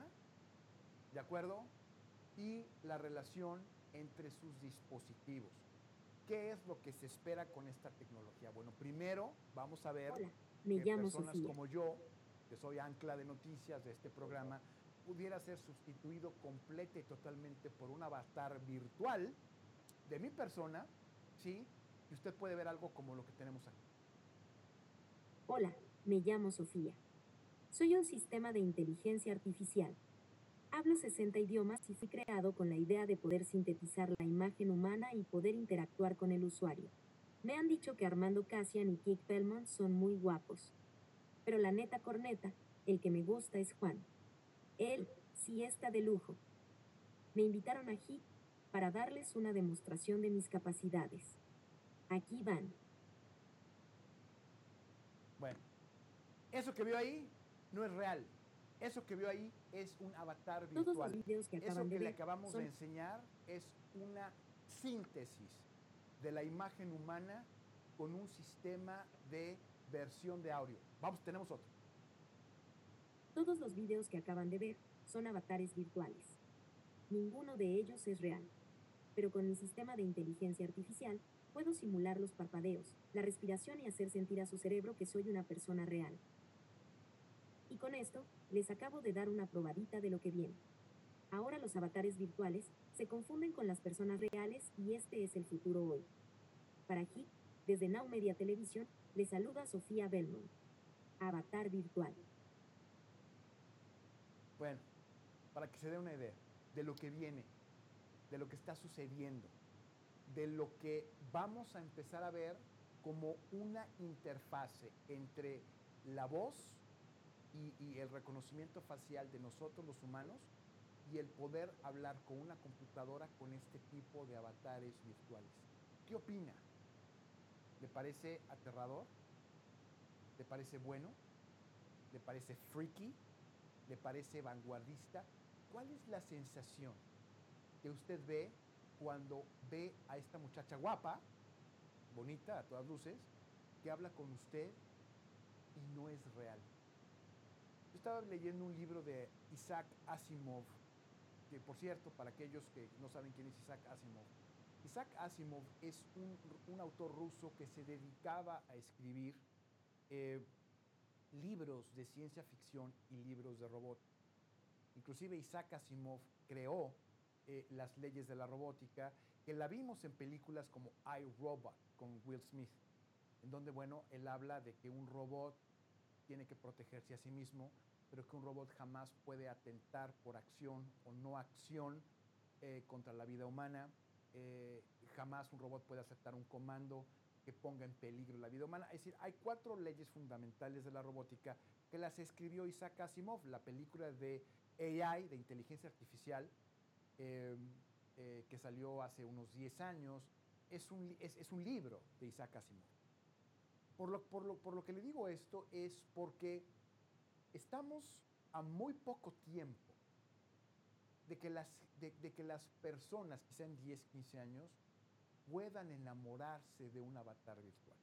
S1: ¿de acuerdo?, y la relación entre sus dispositivos. ¿qué es lo que se espera con esta tecnología? Bueno, primero vamos a ver
S8: Hola, me
S1: que
S8: llamo
S1: personas
S8: Sofía.
S1: como yo, que soy ancla de noticias de este programa, pudiera ser sustituido completa y totalmente por un avatar virtual de mi persona, ¿sí? Y usted puede ver algo como lo que tenemos aquí.
S8: Hola, me llamo Sofía. Soy un sistema de inteligencia artificial. Hablo 60 idiomas y fui creado con la idea de poder sintetizar la imagen humana y poder interactuar con el usuario. Me han dicho que Armando Cassian y Kik Belmont son muy guapos. Pero la neta corneta, el que me gusta es Juan. Él sí está de lujo. Me invitaron a HIT para darles una demostración de mis capacidades. Aquí van.
S1: Bueno, eso que vio ahí no es real. Eso que vio ahí es un avatar
S8: Todos
S1: virtual.
S8: los videos que
S1: Eso
S8: acaban
S1: que
S8: de
S1: le
S8: ver
S1: acabamos de
S8: son
S1: enseñar es una síntesis de la imagen humana con un sistema de versión de audio. Vamos, tenemos otro.
S8: Todos los videos que acaban de ver son avatares virtuales. Ninguno de ellos es real. Pero con mi sistema de inteligencia artificial puedo simular los parpadeos, la respiración y hacer sentir a su cerebro que soy una persona real. Y con esto, les acabo de dar una probadita de lo que viene. Ahora los avatares virtuales se confunden con las personas reales y este es el futuro hoy. Para HIT, desde Now Media Televisión, les saluda Sofía Belmont. Avatar virtual.
S1: Bueno, para que se dé una idea de lo que viene, de lo que está sucediendo, de lo que vamos a empezar a ver como una interfase entre la voz y el reconocimiento facial de nosotros los humanos y el poder hablar con una computadora con este tipo de avatares virtuales. ¿Qué opina? ¿Le parece aterrador? ¿Le parece bueno? ¿Le parece freaky? ¿Le parece vanguardista? ¿Cuál es la sensación que usted ve cuando ve a esta muchacha guapa, bonita a todas luces, que habla con usted y no es real? Yo estaba leyendo un libro de Isaac Asimov, que por cierto, para aquellos que no saben quién es Isaac Asimov es un autor ruso que se dedicaba a escribir libros de ciencia ficción y libros de robótica. Inclusive Isaac Asimov creó las leyes de la robótica, que la vimos en películas como I, Robot con Will Smith, en donde, bueno, él habla de que un robot tiene que protegerse a sí mismo, pero que un robot jamás puede atentar por acción o no acción contra la vida humana. Jamás un robot puede aceptar un comando que ponga en peligro la vida humana. Es decir, hay 4 leyes fundamentales de la robótica que las escribió Isaac Asimov. La película de AI, de inteligencia artificial, que salió hace unos 10 años, es un libro de Isaac Asimov. Por lo que le digo esto es porque estamos a muy poco tiempo de que las personas, quizá en 10, 15 años, puedan enamorarse de un avatar virtual.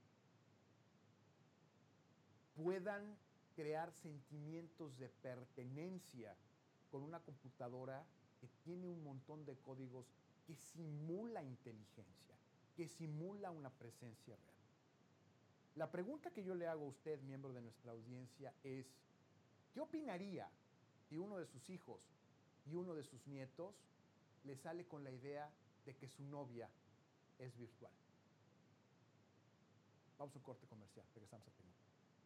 S1: Puedan crear sentimientos de pertenencia con una computadora que tiene un montón de códigos que simula inteligencia, que simula una presencia real. La pregunta que yo le hago a usted, miembro de nuestra audiencia, es: ¿qué opinaría si uno de sus hijos y uno de sus nietos le sale con la idea de que su novia es virtual? Vamos a un corte comercial, regresamos a Tecnología.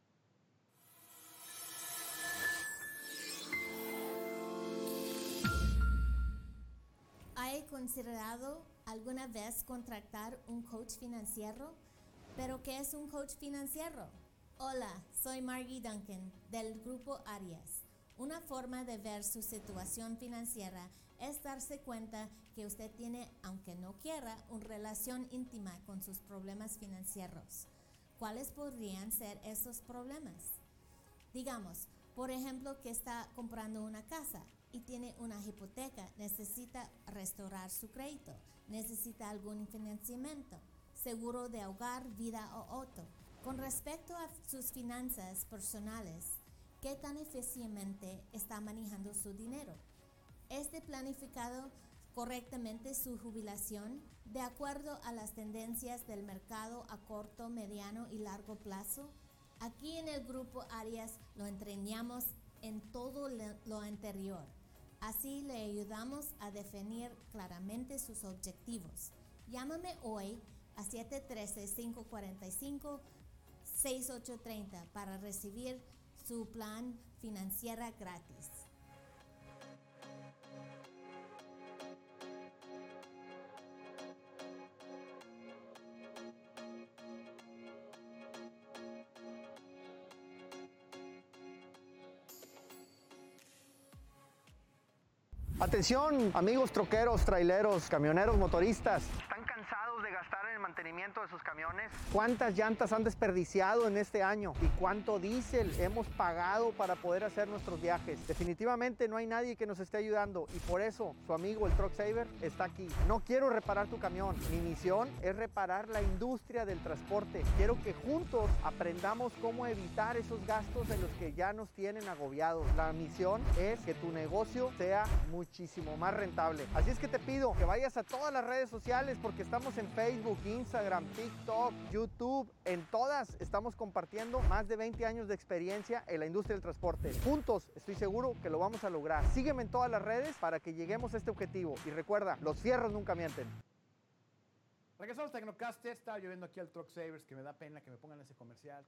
S9: ¿Ha considerado alguna vez contratar un coach financiero? ¿Pero qué es un coach financiero? Hola, soy Margie Duncan del Grupo Arias. Una forma de ver su situación financiera es darse cuenta que usted tiene, aunque no quiera, una relación íntima con sus problemas financieros. ¿Cuáles podrían ser esos problemas? Digamos, por ejemplo, que está comprando una casa y tiene una hipoteca, necesita restaurar su crédito, necesita algún financiamiento, seguro de hogar, vida o auto. Con respecto a sus finanzas personales, ¿qué tan eficientemente está manejando su dinero? ¿Está planificado correctamente su jubilación? De acuerdo a las tendencias del mercado a corto, mediano y largo plazo, aquí en el Grupo Arias lo entrenamos en todo lo anterior. Así le ayudamos a definir claramente sus objetivos. Llámame hoy a 713-545-6830 para recibir su plan financiera gratis.
S10: Atención, amigos troqueros, traileros, camioneros, motoristas. ¿Están cansados de gastar en el mantenimiento de sus camiones? ¿Cuántas llantas han desperdiciado en este año? ¿Y cuánto diésel hemos pagado para poder hacer nuestros viajes? Definitivamente no hay nadie que nos esté ayudando y por eso su amigo el Truck Saver está aquí. No quiero reparar tu camión. Mi misión es reparar la industria del transporte. Quiero que juntos aprendamos cómo evitar esos gastos de los que ya nos tienen agobiados. La misión es que tu negocio sea muchísimo más rentable. Así es que te pido que vayas a todas las redes sociales porque estamos en Facebook, Instagram, TikTok, YouTube. En todas estamos compartiendo más de 20 años de experiencia en la industria del transporte. Juntos estoy seguro que lo vamos a lograr. Sígueme en todas las redes para que lleguemos a este objetivo. Y recuerda, los fierros nunca mienten.
S1: Regresamos a Tecnocaster. Estaba lloviendo aquí al Truck Savers, que me da pena que me pongan ese comercial.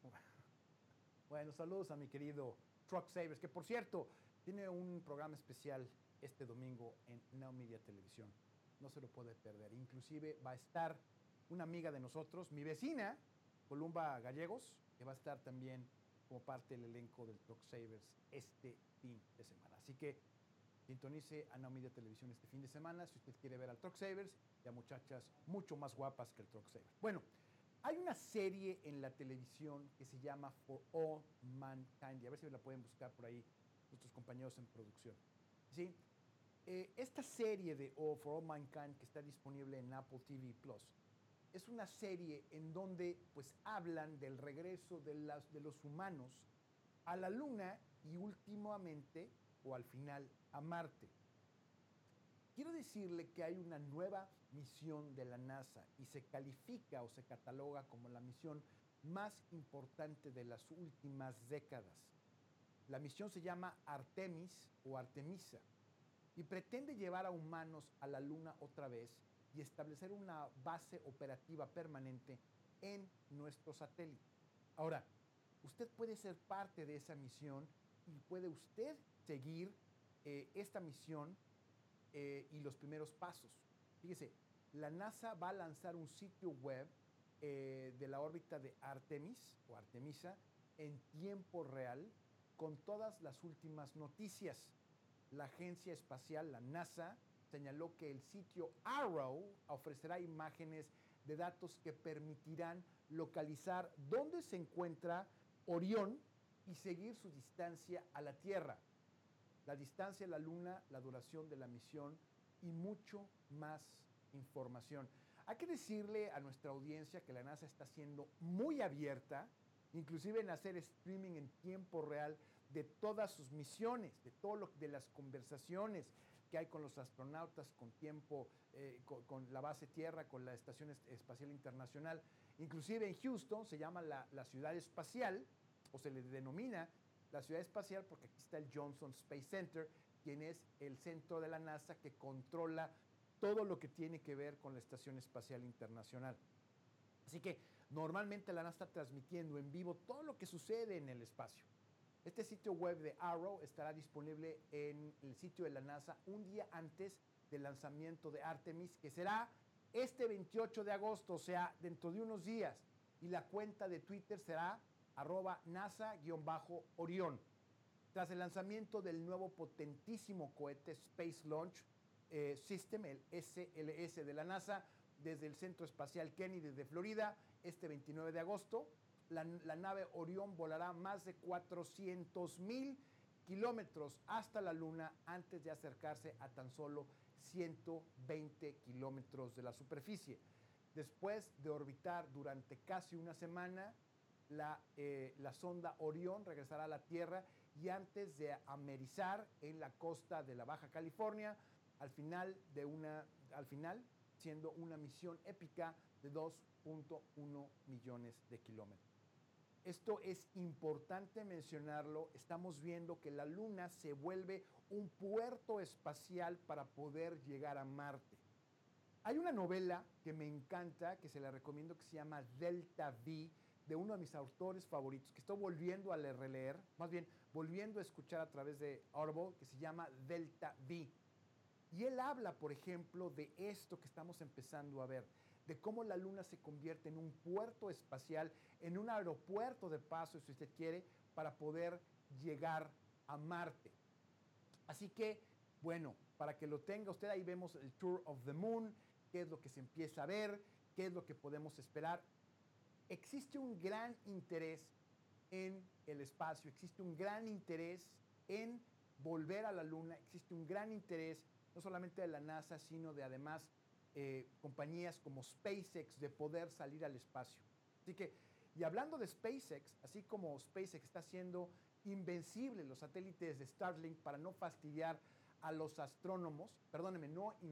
S1: Bueno, saludos a mi querido Truck Savers, que por cierto, tiene un programa especial este domingo en Now Media Televisión. No se lo puede perder. Inclusive va a estar una amiga de nosotros, mi vecina, Columba Gallegos, que va a estar también como parte del elenco del Truck Savers este fin de semana. Así que sintonice a Now Media Televisión este fin de semana si usted quiere ver al Truck Savers y a muchachas mucho más guapas que el Truck Savers. Bueno, hay una serie en la televisión que se llama For All Mankind. Y a ver si la pueden buscar por ahí nuestros compañeros en producción. ¿Sí? Esta serie de For All Mankind que está disponible en Apple TV Plus es una serie en donde pues hablan del regreso de los humanos a la Luna y últimamente o al final a Marte. Quiero decirle que hay una nueva misión de la NASA y se califica o se cataloga como la misión más importante de las últimas décadas. La misión se llama Artemis o Artemisa y pretende llevar a humanos a la Luna otra vez y establecer una base operativa permanente en nuestro satélite. Ahora, usted puede ser parte de esa misión y puede usted seguir esta misión y los primeros pasos. Fíjese, la NASA va a lanzar un sitio web de la órbita de Artemis o Artemisa en tiempo real con todas las últimas noticias. La agencia espacial, la NASA, señaló que el sitio Arrow ofrecerá imágenes de datos que permitirán localizar dónde se encuentra Orión y seguir su distancia a la Tierra, la distancia a la Luna, la duración de la misión y mucho más información. Hay que decirle a nuestra audiencia que la NASA está siendo muy abierta, inclusive en hacer streaming en tiempo real de todas sus misiones, de las conversaciones que hay con los astronautas, con la base Tierra, con la Estación Espacial Internacional. Inclusive en Houston se llama la ciudad espacial, o se le denomina la ciudad espacial porque aquí está el Johnson Space Center, quien es el centro de la NASA que controla todo lo que tiene que ver con la Estación Espacial Internacional. Así que normalmente la NASA está transmitiendo en vivo todo lo que sucede en el espacio. Este sitio web de Arrow estará disponible en el sitio de la NASA un día antes del lanzamiento de Artemis, que será este 28 de agosto, o sea, dentro de unos días. Y la cuenta de Twitter será @NASA_Orión. Tras el lanzamiento del nuevo potentísimo cohete Space Launch System, el SLS de la NASA, desde el Centro Espacial Kennedy de Florida, este 29 de agosto, la nave Orión volará más de 400,000 kilómetros hasta la Luna antes de acercarse a tan solo 120 kilómetros de la superficie. Después de orbitar durante casi una semana, la sonda Orión regresará a la Tierra y antes de amerizar en la costa de la Baja California, al final siendo una misión épica de 2.1 millones de kilómetros. Esto es importante mencionarlo. Estamos viendo que la Luna se vuelve un puerto espacial para poder llegar a Marte. Hay una novela que me encanta, que se la recomiendo, que se llama Delta V, de uno de mis autores favoritos, que estoy volviendo a releer, más bien volviendo a escuchar a través de Audible, que se llama Delta V. Y él habla, por ejemplo, de esto que estamos empezando a ver, de cómo la Luna se convierte en un puerto espacial, en un aeropuerto de paso, si usted quiere, para poder llegar a Marte. Así que, bueno, para que lo tenga usted, ahí vemos el Tour of the Moon, qué es lo que se empieza a ver, qué es lo que podemos esperar. Existe un gran interés en el espacio, existe un gran interés en volver a la Luna, existe un gran interés no solamente de la NASA, sino de además compañías como SpaceX de poder salir al espacio. Así que, y hablando de SpaceX, así como SpaceX está haciendo invencible los satélites de Starlink para no fastidiar a los astrónomos, perdónenme,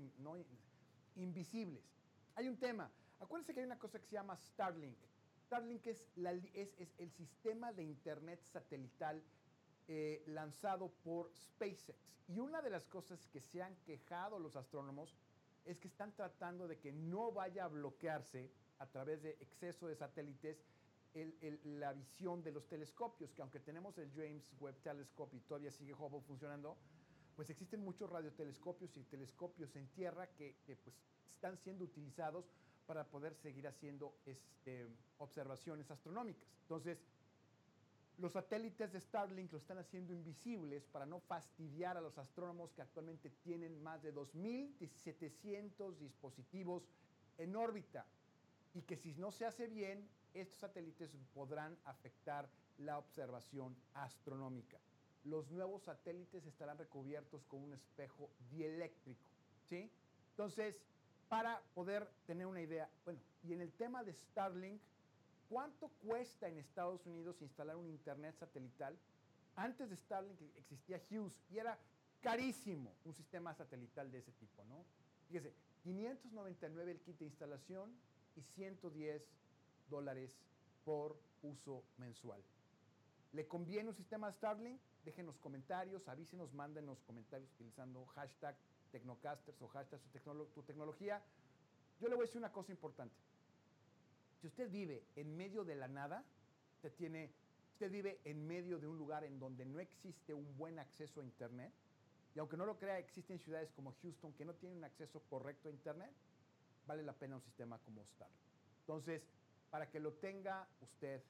S1: invisibles. Hay un tema, acuérdense que hay una cosa que se llama Starlink. Starlink es el sistema de internet satelital lanzado por SpaceX. Y una de las cosas que se han quejado los astrónomos es que están tratando de que no vaya a bloquearse a través de exceso de satélites la visión de los telescopios, que aunque tenemos el James Webb Telescope y todavía sigue Hubble funcionando, pues existen muchos radiotelescopios y telescopios en tierra que pues están siendo utilizados para poder seguir haciendo observaciones astronómicas. Entonces, los satélites de Starlink lo están haciendo invisibles para no fastidiar a los astrónomos que actualmente tienen más de 2.700 dispositivos en órbita y que si no se hace bien, estos satélites podrán afectar la observación astronómica. Los nuevos satélites estarán recubiertos con un espejo dieléctrico, ¿sí? Entonces, para poder tener una idea, bueno, y en el tema de Starlink, ¿cuánto cuesta en Estados Unidos instalar un internet satelital? Antes de Starlink existía Hughes y era carísimo un sistema satelital de ese tipo, ¿no? Fíjese, $599 el kit de instalación y $110 por uso mensual. ¿Le conviene un sistema Starlink? Déjenos comentarios, avísenos, mándenos comentarios utilizando hashtag Tecnocasters o hashtag tu tecnología. Yo le voy a decir una cosa importante. Si usted vive en medio de la nada, usted vive en medio de un lugar en donde no existe un buen acceso a Internet, y aunque no lo crea, existen ciudades como Houston que no tienen un acceso correcto a Internet, vale la pena un sistema como Starlink. Entonces, para que lo tenga usted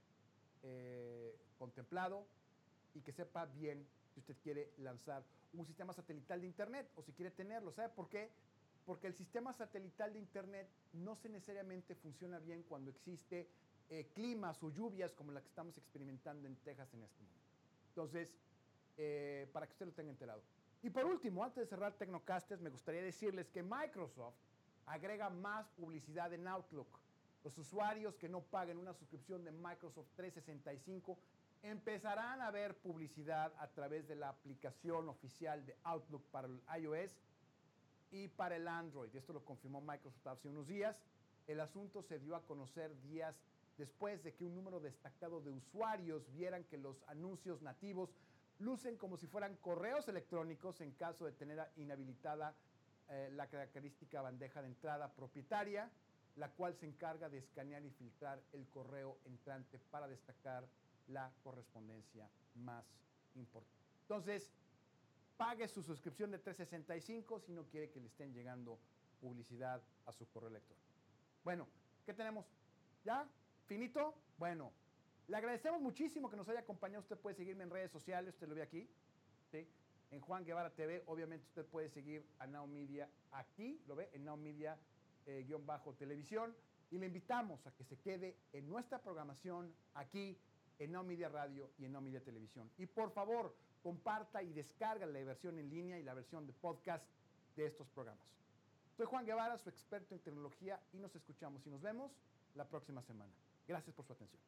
S1: contemplado y que sepa bien si usted quiere lanzar un sistema satelital de Internet o si quiere tenerlo. ¿Sabe por qué? Porque el sistema satelital de Internet no necesariamente funciona bien cuando existe climas o lluvias como la que estamos experimentando en Texas en este momento. Entonces, para que usted lo tenga enterado. Y por último, antes de cerrar Tecnocasters, me gustaría decirles que Microsoft agrega más publicidad en Outlook. Los usuarios que no paguen una suscripción de Microsoft 365 empezarán a ver publicidad a través de la aplicación oficial de Outlook para el iOS y para el Android. Esto lo confirmó Microsoft hace unos días. El asunto se dio a conocer días después de que un número destacado de usuarios vieran que los anuncios nativos lucen como si fueran correos electrónicos en caso de tener inhabilitada la característica bandeja de entrada propietaria, la cual se encarga de escanear y filtrar el correo entrante para destacar la correspondencia más importante. Entonces, pague su suscripción de 365 si no quiere que le estén llegando publicidad a su correo electrónico. Bueno, ¿qué tenemos? ¿Ya? ¿Finito? Bueno, le agradecemos muchísimo que nos haya acompañado. Usted puede seguirme en redes sociales, usted lo ve aquí, ¿sí? En Juan Guevara TV. Obviamente usted puede seguir a Now Media aquí, lo ve, en Now Media _televisión. Y le invitamos a que se quede en nuestra programación aquí en Now Media Radio y en Now Media Televisión. Y por favor, comparta y descarga la versión en línea y la versión de podcast de estos programas. Soy Juan Guevara, su experto en tecnología, y nos escuchamos y nos vemos la próxima semana. Gracias por su atención.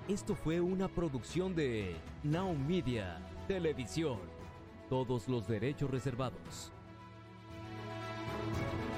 S11: Esto fue una producción de Now Media Televisión. Todos los derechos reservados.